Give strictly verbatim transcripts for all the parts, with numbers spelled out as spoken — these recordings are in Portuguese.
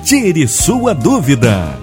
Tire sua dúvida.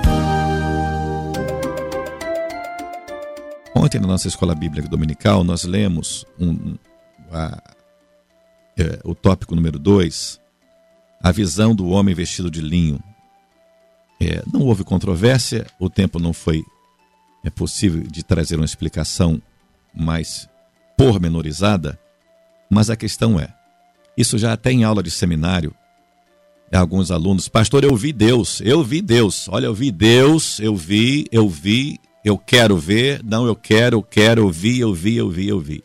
Ontem, na nossa escola bíblica dominical, nós lemos um, a, é, o tópico número dois, a visão do homem vestido de linho. É, não houve controvérsia, o tempo não foi é, possível de trazer uma explicação mais pormenorizada, mas a questão é, isso já até em aula de seminário, alguns alunos, pastor, eu vi Deus, eu vi Deus, olha, eu vi Deus, eu vi, eu vi, eu quero ver, não, eu quero, eu quero, eu vi, eu vi, eu vi, eu vi.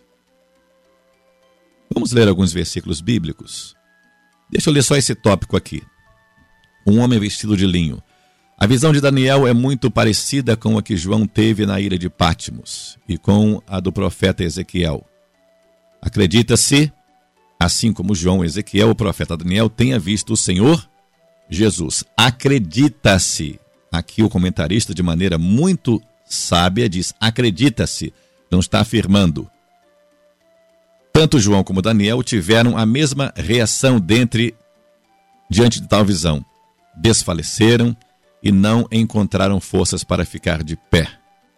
Vamos ler alguns versículos bíblicos. Deixa eu ler só esse tópico aqui. Um homem vestido de linho. A visão de Daniel é muito parecida com a que João teve na ilha de Patmos e com a do profeta Ezequiel. Acredita-se, assim como João, Ezequiel, o profeta Daniel tenha visto o Senhor Jesus. Acredita-se. Aqui o comentarista, de maneira muito sábia, diz acredita-se, não está afirmando. Tanto João como Daniel tiveram a mesma reação dentre, diante de tal visão. Desfaleceram e não encontraram forças para ficar de pé.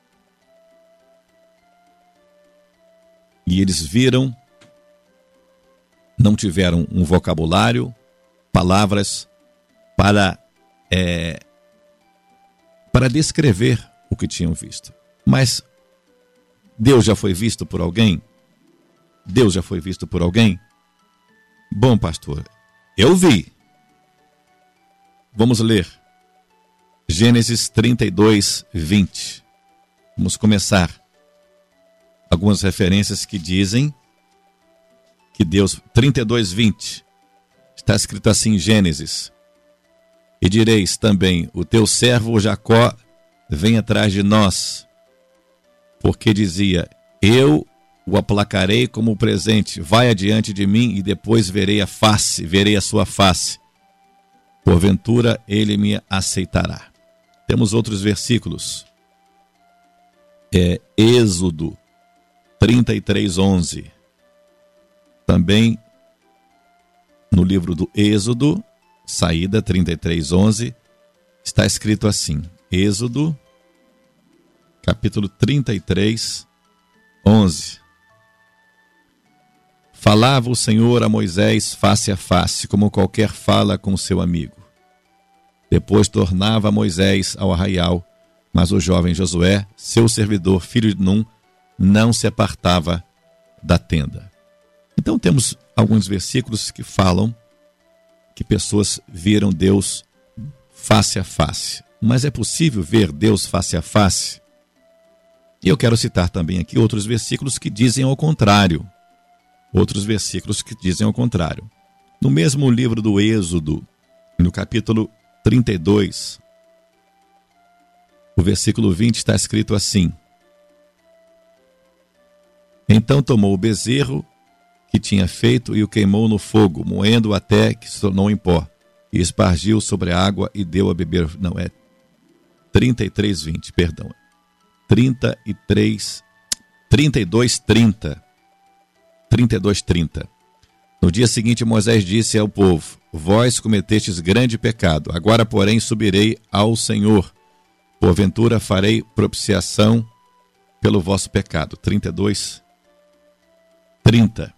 E eles viram, não tiveram um vocabulário, palavras para, é, para descrever o que tinham visto. Mas Deus já foi visto por alguém? Deus já foi visto por alguém? Bom, pastor, eu vi. Vamos ler Gênesis trinta e dois, vinte. Vamos começar. Algumas referências que dizem que Deus... trinta e dois, vinte. Está escrito assim em Gênesis. E direis também, o teu servo Jacó vem atrás de nós, porque dizia, eu o aplacarei como presente, vai adiante de mim e depois verei a face, verei a sua face. Porventura ele me aceitará. Temos outros versículos. É Êxodo trinta e três, onze. Também no livro do Êxodo, saída trinta e três, onze, está escrito assim. Êxodo, capítulo trinta e três, onze. Falava o Senhor a Moisés face a face, como qualquer fala com seu amigo. Depois tornava Moisés ao arraial, mas o jovem Josué, seu servidor, filho de Num, não se apartava da tenda. Então temos alguns versículos que falam que pessoas viram Deus face a face. Mas é possível ver Deus face a face? E eu quero citar também aqui outros versículos que dizem ao contrário. Outros versículos que dizem ao contrário. No mesmo livro do Êxodo, no capítulo trinta e dois, o versículo vinte está escrito assim. Então tomou o bezerro que tinha feito e o queimou no fogo, moendo até que se tornou em pó, e espargiu sobre a água e deu a beber. Não, é trinta e três, vinte, perdão. trinta e três, trinta e dois, trinta. trinta e dois, trinta. No dia seguinte Moisés disse ao povo, vós cometestes grande pecado, agora porém subirei ao Senhor, porventura farei propiciação pelo vosso pecado. trinta e dois, trinta.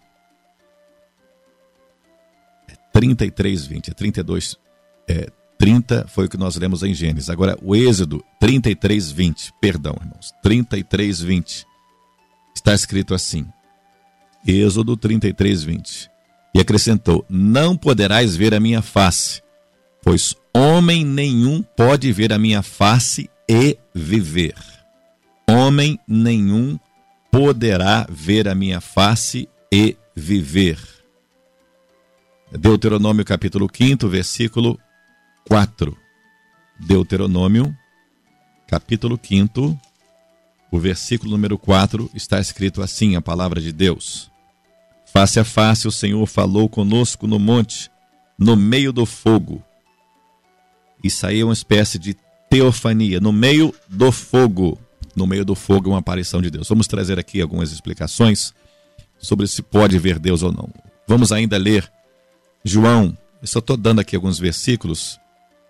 trinta e três, vinte, trinta e dois, é, trinta foi o que nós lemos em Gênesis. Agora o Êxodo trinta e três, vinte, perdão irmãos, trinta e três, vinte, está escrito assim. Êxodo trinta e três, vinte. E acrescentou, não poderás ver a minha face, pois homem nenhum pode ver a minha face e viver. Homem nenhum poderá ver a minha face e viver. Deuteronômio capítulo quinto, versículo quatro. Deuteronômio capítulo quinto, o versículo número quatro, está escrito assim, a palavra de Deus. Face a face o Senhor falou conosco no monte, no meio do fogo. Isso aí é uma espécie de teofania, no meio do fogo. No meio do fogo é uma aparição de Deus. Vamos trazer aqui algumas explicações sobre se pode ver Deus ou não. Vamos ainda ler João, eu só estou dando aqui alguns versículos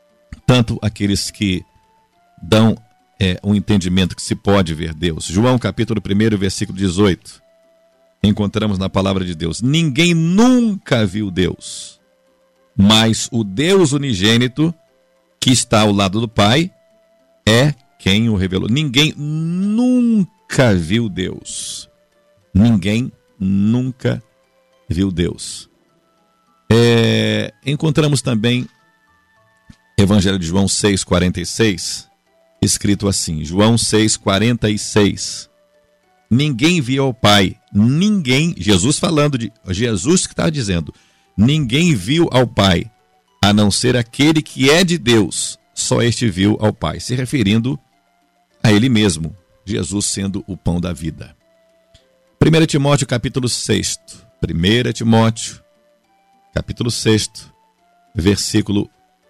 tanto aqueles que dão é, um entendimento que se pode ver Deus. João capítulo um, versículo dezoito. Encontramos na palavra de Deus: ninguém nunca viu Deus, mas o Deus unigênito que está ao lado do Pai é quem o revelou. Ninguém nunca viu Deus. Ninguém nunca viu Deus. É, encontramos também Evangelho de João seis, quarenta e seis, escrito assim, João seis, quarenta e seis. Ninguém viu ao Pai, ninguém, Jesus falando de, Jesus que está dizendo, ninguém viu ao Pai, a não ser aquele que é de Deus, só este viu ao Pai, se referindo a ele mesmo, Jesus sendo o pão da vida. primeiro Timóteo capítulo seis, primeiro Timóteo capítulo seis, versículo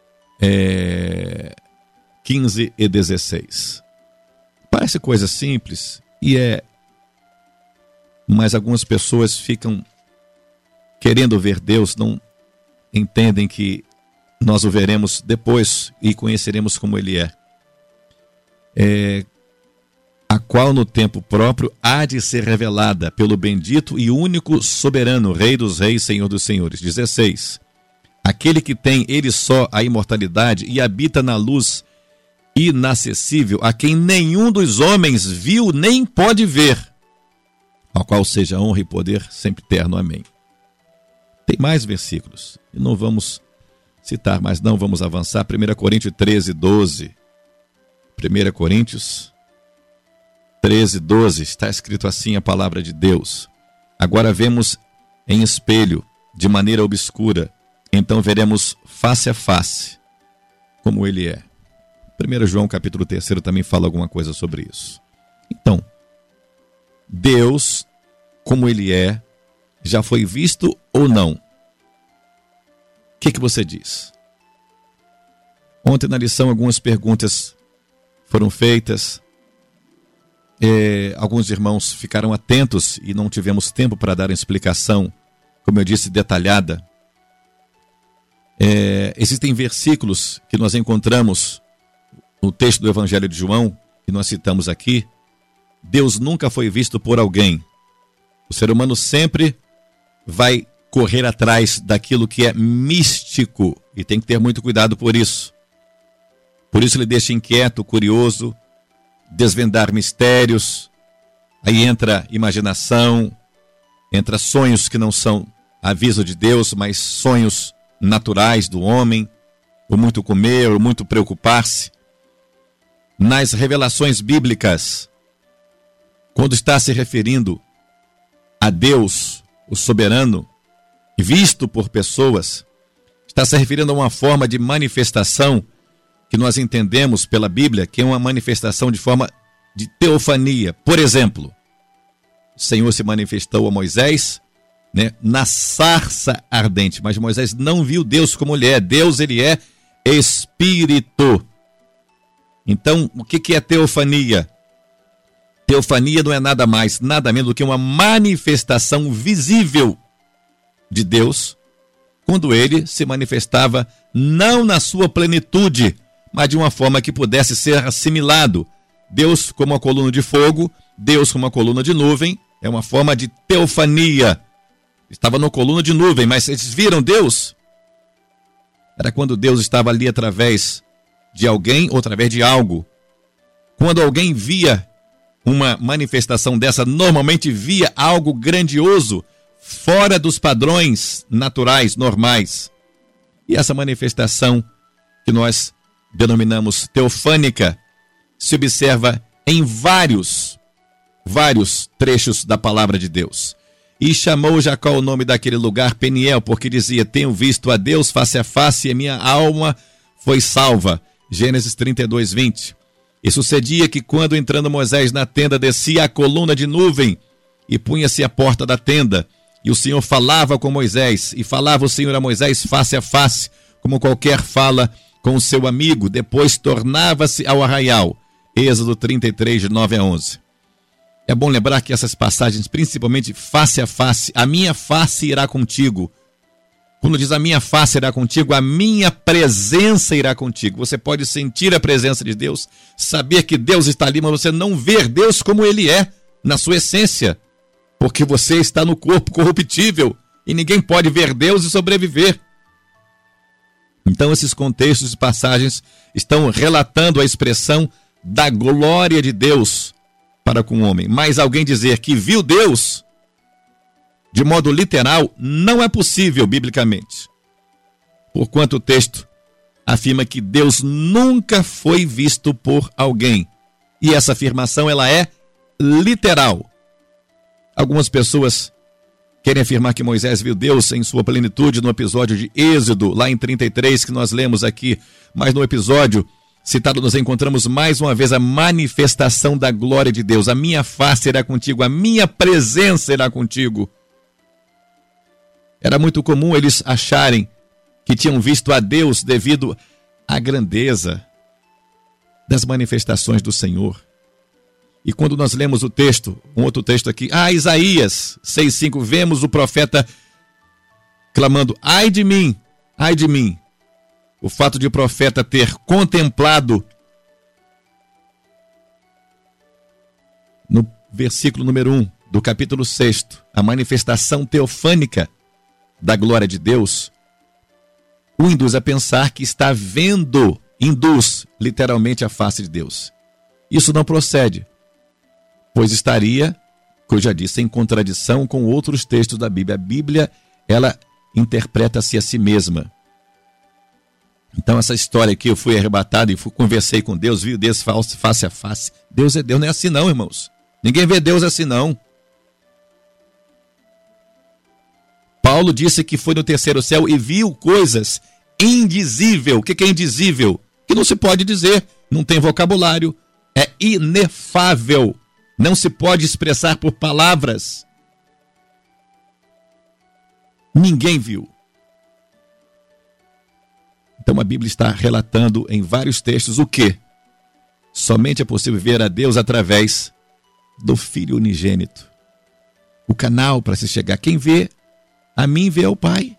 é, quinze e dezesseis. Parece coisa simples, e é, mas algumas pessoas ficam querendo ver Deus, não entendem que nós o veremos depois e conheceremos como Ele é. É, a qual no tempo próprio há de ser revelada pelo bendito e único soberano, Rei dos reis, Senhor dos senhores. dezesseis. Aquele que tem ele só a imortalidade e habita na luz inacessível, a quem nenhum dos homens viu nem pode ver, ao qual seja honra e poder sempre eterno. Amém. Tem mais versículos, e não vamos citar, mas não vamos avançar. primeira Coríntios treze, doze. primeira Coríntios treze, doze, está escrito assim a palavra de Deus: agora vemos em espelho, de maneira obscura, então veremos face a face, como Ele é. primeiro João capítulo três também fala alguma coisa sobre isso. Então, Deus, como Ele é, já foi visto ou não? O que, que você diz? Ontem na lição algumas perguntas foram feitas. É, alguns irmãos ficaram atentos e não tivemos tempo para dar uma explicação, como eu disse, detalhada. É, existem versículos que nós encontramos no texto do Evangelho de João, que nós citamos aqui. Deus nunca foi visto por alguém. O ser humano sempre vai correr atrás daquilo que é místico e tem que ter muito cuidado por isso. Por isso ele deixa inquieto, curioso, desvendar mistérios. Aí entra imaginação, entra sonhos que não são aviso de Deus, mas sonhos naturais do homem, o muito comer, o muito preocupar-se. Nas revelações bíblicas, quando está se referindo a Deus, o soberano, visto por pessoas, está se referindo a uma forma de manifestação que nós entendemos pela Bíblia, que é uma manifestação de forma de teofania. Por exemplo, o Senhor se manifestou a Moisés, né, na sarça ardente, mas Moisés não viu Deus como Ele é. Deus, Ele é Espírito. Então, o que, que é teofania? Teofania não é nada mais, nada menos do que uma manifestação visível de Deus, quando Ele se manifestava não na sua plenitude, mas de uma forma que pudesse ser assimilado. Deus como uma coluna de fogo, Deus como uma coluna de nuvem, é uma forma de teofania. Estava na coluna de nuvem, mas eles viram Deus? Era quando Deus estava ali através de alguém ou através de algo. Quando alguém via uma manifestação dessa, normalmente via algo grandioso, fora dos padrões naturais, normais. E essa manifestação que nós denominamos teofânica se observa em vários, vários trechos da palavra de Deus. E chamou Jacó o nome daquele lugar Peniel, porque dizia: tenho visto a Deus face a face e a minha alma foi salva. Gênesis trinta e dois, vinte. E sucedia que quando entrando Moisés na tenda, descia a coluna de nuvem e punha-se à porta da tenda. E o Senhor falava com Moisés, e falava o Senhor a Moisés face a face, como qualquer fala com o seu amigo. Depois tornava-se ao arraial. Êxodo trinta e três, de nove a onze. É bom lembrar que essas passagens, principalmente face a face, a minha face irá contigo. Quando diz a minha face irá contigo, a minha presença irá contigo. Você pode sentir a presença de Deus, saber que Deus está ali, mas você não ver Deus como Ele é, na sua essência. Porque você está no corpo corruptível e ninguém pode ver Deus e sobreviver. Então esses contextos e passagens estão relatando a expressão da glória de Deus para com o homem. Mas alguém dizer que viu Deus de modo literal não é possível biblicamente. Porquanto o texto afirma que Deus nunca foi visto por alguém. E essa afirmação ela é literal. Algumas pessoas querem afirmar que Moisés viu Deus em sua plenitude no episódio de Êxodo, lá em trinta e três, que nós lemos aqui. Mas no episódio citado nós encontramos mais uma vez a manifestação da glória de Deus. A minha face irá contigo, a minha presença irá contigo. Era muito comum eles acharem que tinham visto a Deus devido à grandeza das manifestações do Senhor. E quando nós lemos o texto, um outro texto aqui, ah, Isaías seis, cinco, vemos o profeta clamando, ai de mim, ai de mim. O fato de o profeta ter contemplado, no versículo número um do capítulo seis, a manifestação teofânica da glória de Deus, o induz a pensar que está vendo, induz literalmente a face de Deus. Isso não procede, pois estaria, como eu já disse, em contradição com outros textos da Bíblia. A Bíblia, ela interpreta-se a si mesma. Então essa história aqui, eu fui arrebatado e fui, conversei com Deus, vi Deus face a face. Deus é Deus, não é assim não, irmãos. Ninguém vê Deus assim não. Paulo disse que foi no terceiro céu e viu coisas indizíveis. O que é indizível? Que não se pode dizer, não tem vocabulário, é inefável, não se pode expressar por palavras. Ninguém viu. Então a Bíblia está relatando em vários textos o quê? Somente é possível ver a Deus através do Filho unigênito. O canal para se chegar. Quem vê a mim vê ao Pai.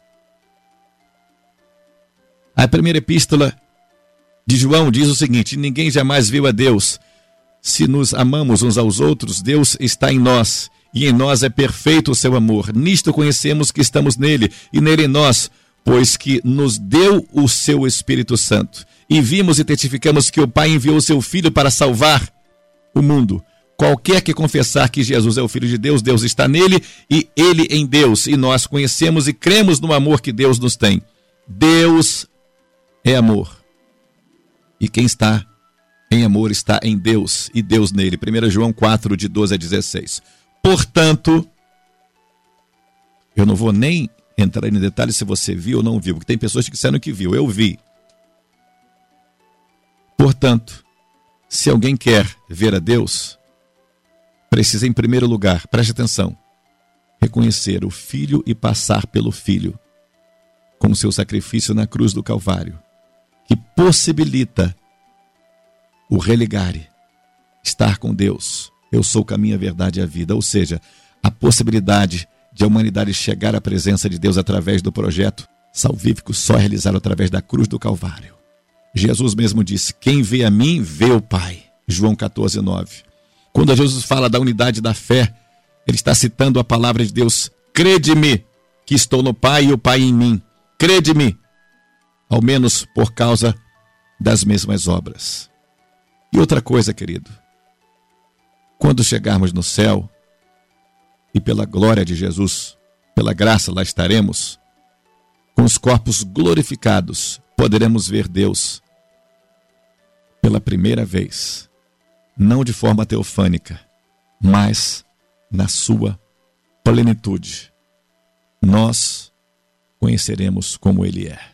A primeira epístola de João diz o seguinte: ninguém jamais viu a Deus. Se nos amamos uns aos outros, Deus está em nós, e em nós é perfeito o seu amor. Nisto conhecemos que estamos nele, e nele em nós, pois que nos deu o seu Espírito Santo. E vimos e testificamos que o Pai enviou o seu Filho para salvar o mundo. Qualquer que confessar que Jesus é o Filho de Deus, Deus está nele e ele em Deus. E nós conhecemos e cremos no amor que Deus nos tem. Deus é amor. E quem está em amor está em Deus e Deus nele. primeira João quatro, de doze a dezesseis. Portanto, eu não vou nem entrar em detalhes se você viu ou não viu, porque tem pessoas que disseram que viu. Eu vi. Portanto, se alguém quer ver a Deus, precisa, em primeiro lugar, preste atenção, reconhecer o Filho e passar pelo Filho, com o seu sacrifício na cruz do Calvário, que possibilita o religare, estar com Deus. Eu sou o caminho, a verdade e a vida. Ou seja, a possibilidade de a humanidade chegar à presença de Deus através do projeto salvífico só é realizado através da cruz do Calvário. Jesus mesmo disse, quem vê a mim, vê o Pai. João quatorze, nove. Quando Jesus fala da unidade da fé, ele está citando a palavra de Deus. Crede-me que estou no Pai e o Pai em mim. Crede-me, ao menos por causa das mesmas obras. E outra coisa, querido, quando chegarmos no céu, e pela glória de Jesus, pela graça lá estaremos, com os corpos glorificados, poderemos ver Deus pela primeira vez. Não de forma teofânica, mas na sua plenitude. Nós conheceremos como Ele é.